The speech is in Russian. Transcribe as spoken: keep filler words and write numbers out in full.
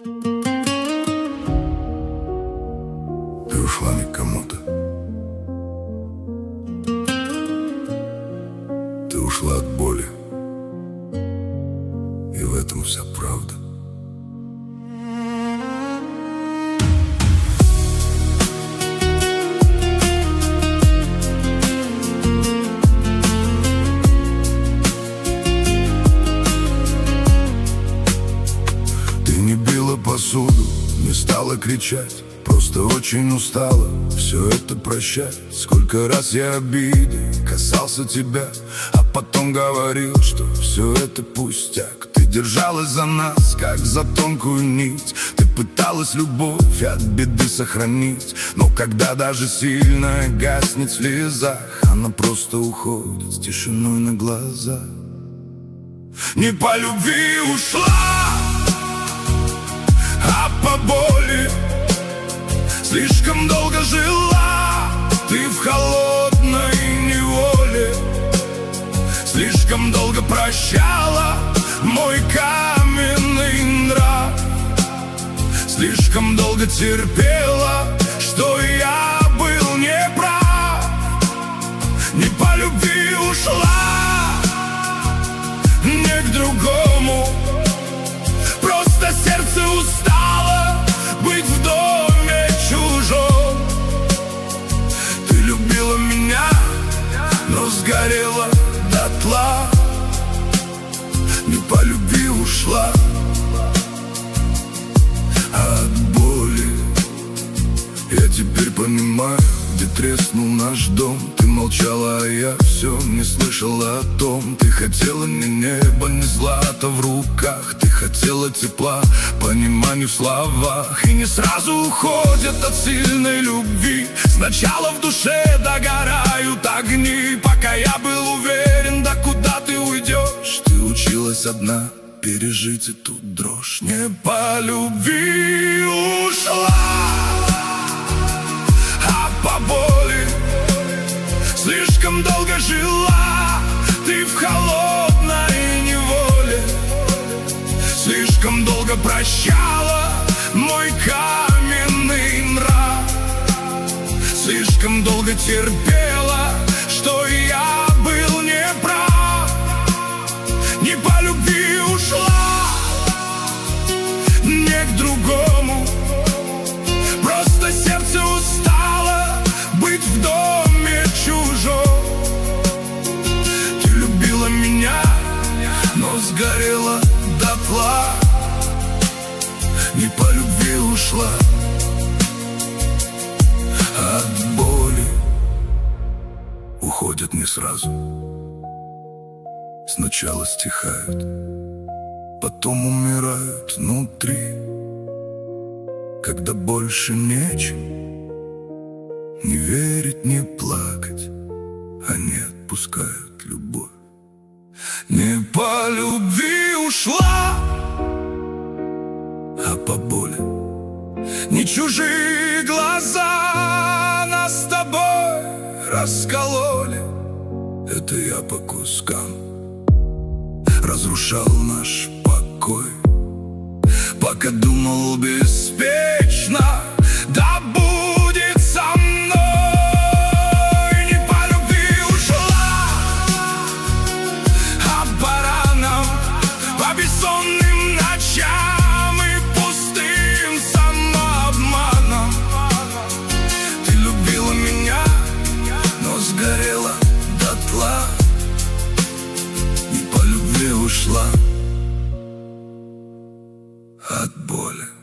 Ты ушла не к кому-то. Ты ушла от боли. И в этом вся правда. Ты не била посуду, не стала кричать, просто очень устала все это прощать. Сколько раз я обидой касался тебя, а потом говорил, что все это пустяк. Ты держалась за нас, как за тонкую нить. Ты пыталась любовь от беды сохранить, но когда даже сильно гаснет в слезах, она просто уходит с тишиной на глазах. Не по любви ушла, а по боли. Слишком долго жила ты в холодной неволе. Слишком долго прощала мой каменный нрав. Слишком долго терпела, что я был неправ. Не по любви ушла, не к другому. Просто сердце устало быть в доме чужом. Ты любила меня, но сгорела дотла. Не по любви ушла, а от боли. Я теперь понимаю, где треснул наш дом. Ты молчала, а я все не слышала о том. Ты хотела не неба, не злата в руках. Ты хотела тепла, понимания в словах. И не сразу уходят от сильной любви. Сначала в душе догорают огни. Пока я был уверен, да куда ты уйдешь. Ты училась одна пережить эту дрожь. Не по любви ушла, а по боли. Слишком долго жила ты в холодной неволе. Слишком долго прощала мой каменный нрав. Слишком долго терпела, что я был неправ. Не по любви ушла, не к другому. Просто сердце устало быть в доме чужом. Ты любила меня, но сгорела дотла. Не по любви ушла, а от боли уходят не сразу. Сначала стихают, потом умирают внутри. Когда больше нечем не верить, не плакать, они отпускают любовь. Не по любви ушла, а по боли. Не чужие глаза нас с тобой раскололи. Это я по кускам разрушал наш покой, пока думал беспечно, да будет со мной. Не по любви ушла, а по ранам, по бессонным ночам и пустым самообманом. Ты любила меня, но сгорела дотла. Не по любви ушла, от боли.